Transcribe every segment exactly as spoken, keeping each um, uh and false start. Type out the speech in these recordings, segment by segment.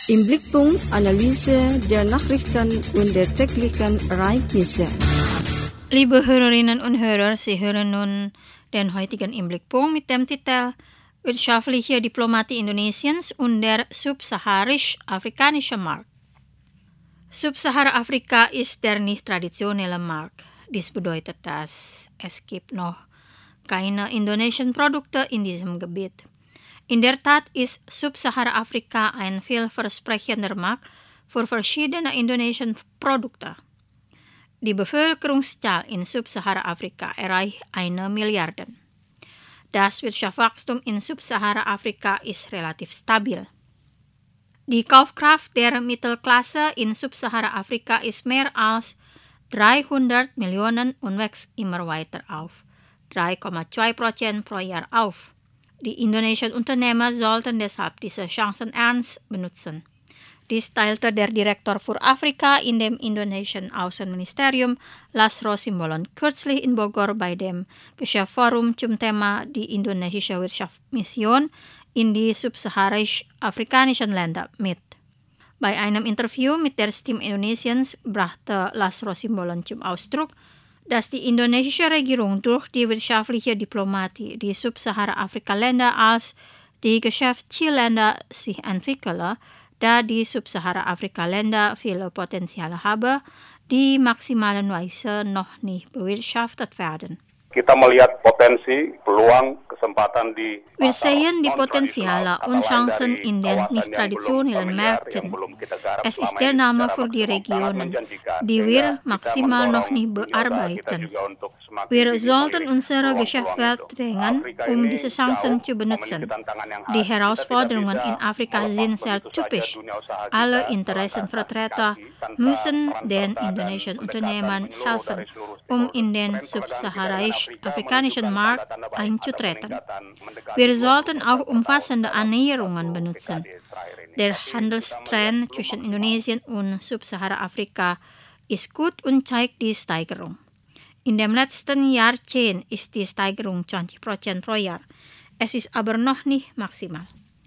Im Blickpunkt Analyse der Nachrichten und der täglichen Ereignisse. Liebe Hörerinnen und Hörer, Sie hören nun den heutigen Im Blickpunkt mit dem Titel Wirtschaftliche Diplomatie Indonesiens und der subsaharisch-afrikanische Markt. Subsahara-Afrika ist der nicht traditionelle Markt. Dies bedeutet, dass es gibt noch keine indonesischen Produkte in diesem Gebiet. In der Tat ist Subsahara-Afrika ein vielversprechender Markt für verschiedene indonesische Produkte. Die Bevölkerungszahl in Subsahara-Afrika erreicht eine Milliarde. Das Wirtschaftswachstum in Subsahara-Afrika ist relativ stabil. Die Kaufkraft der Mittelklasse in Subsahara-Afrika ist mehr als dreihundert Millionen und wächst immer weiter auf, drei Komma zwei Prozent pro Jahr auf. Die indonesischen Unternehmer sollten deshalb diese Chancen ernst benutzen. Dies teilte der Direktor für Afrika in dem indonesischen Außenministerium, Lasro Simbolon, kürzlich in Bogor bei dem Geschäftsforum zum Thema die indonesische Wirtschaftsmission in die subsaharisch-afrikanischen Länder mit. Bei einem Interview mit der Stimme Indonesiens brachte Lasro Simbolon zum Ausdruck, dass die indonesische Regierung durch die wirtschaftliche Diplomatie die Subsahara-Afrika-Länder als die Geschäftszielländer sich entwickele, da die Subsahara-Afrika-Länder viele Potenziale haben, die maximalen Weise noch nicht bewirtschaftet werden. Kita melihat potensi, peluang, kesempatan di Wir sehen die Potenziale und Chancen in den nicht traditionellen Märkten. Es ist der Name für die Regionen, die wir maximal noch nicht bearbeiten. Wir sollten unsere Geschäftswelt drängen, um diese Chancen zu benutzen. Die Herausforderungen in Afrika sind sehr typisch. Alle Interessenvertreter müssen den indonesischen Unternehmen helfen, um in den subsaharisch-afrikanischen Markt einzutreten. Wir sollten auch umfassende Annäherungen benutzen. Der Handelstrend zwischen Indonesien und Subsahara-Afrika ist gut und zeigt die Steigerung. In dem letzten Jahrzehnt ist die Steigerung zwanzig Prozent pro Jahr. Es ist aber noch nicht maximal.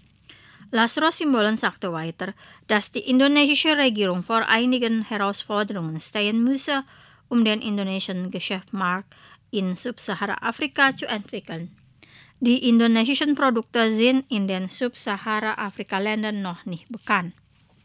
Lasro Simbolon sagte weiter, dass die indonesische Regierung vor einigen Herausforderungen stehen müsse, um den indonesischen Geschäftsmarkt in Subsahara-Afrika zu entwickeln. Die indonesischen Produkte sind in den Subsahara-Afrika-Ländern noch nicht bekannt.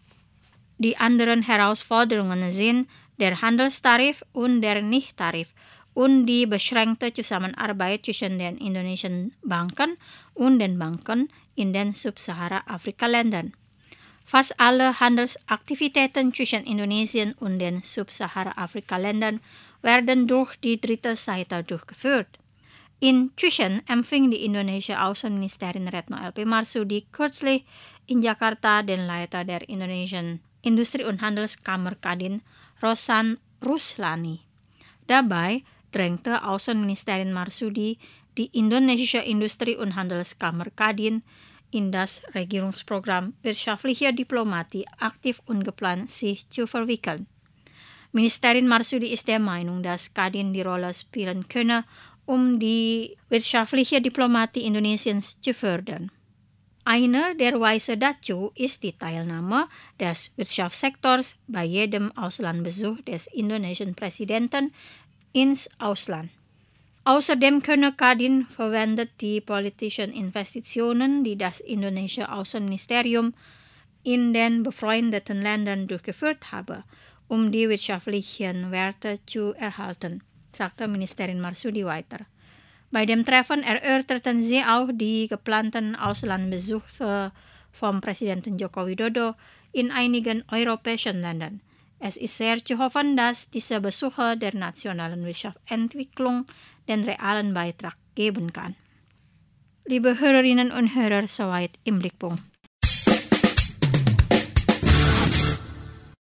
Die anderen Herausforderungen sind der Handelstarif und der Nichttarif und die beschränkte Zusammenarbeit zwischen den indonesischen Banken und den Banken in den Subsahara-Afrika-Ländern. Fast alle Handelsaktivitäten zwischen Indonesien und den Subsahara-Afrika-Ländern werden durch die dritte Seite durchgeführt. Inzwischen empfing die indonesische Außenministerin Retno L P Marsudi kürzlich in Jakarta den Leiter der indonesischen Industrie- und Handelskammer Kadin, Rosan Ruslani. Dabei drängte Außenministerin Marsudi die indonesische Industrie- und Handelskammer Kadin in das Regierungsprogramm wirtschaftliche Diplomatie aktiv und geplant sich zu verwickeln. Ministerin Marsudi ist der Meinung, dass Kadin die Rolle spielen könne, um die wirtschaftliche Diplomatie Indonesiens zu fördern. Eine der Weise dazu ist die Teilnahme des Wirtschaftssektors bei jedem Auslandsbesuch des indonesischen Präsidenten ins Ausland. Außerdem könne Kadin verwendet die politischen Investitionen, die das indonesische Außenministerium in den befreundeten Ländern durchgeführt habe, um die wirtschaftlichen Werte zu erhalten, sagte Ministerin Marsudi weiter. Bei dem Treffen erörterten sie auch die geplanten Auslandsbesuche vom Präsidenten Joko Widodo in einigen europäischen Ländern. Es ist sehr zu hoffen, dass diese Besuche der nationalen Wirtschaftsentwicklung den realen Beitrag geben kann. Liebe Hörerinnen und Hörer, soweit im Blickpunkt.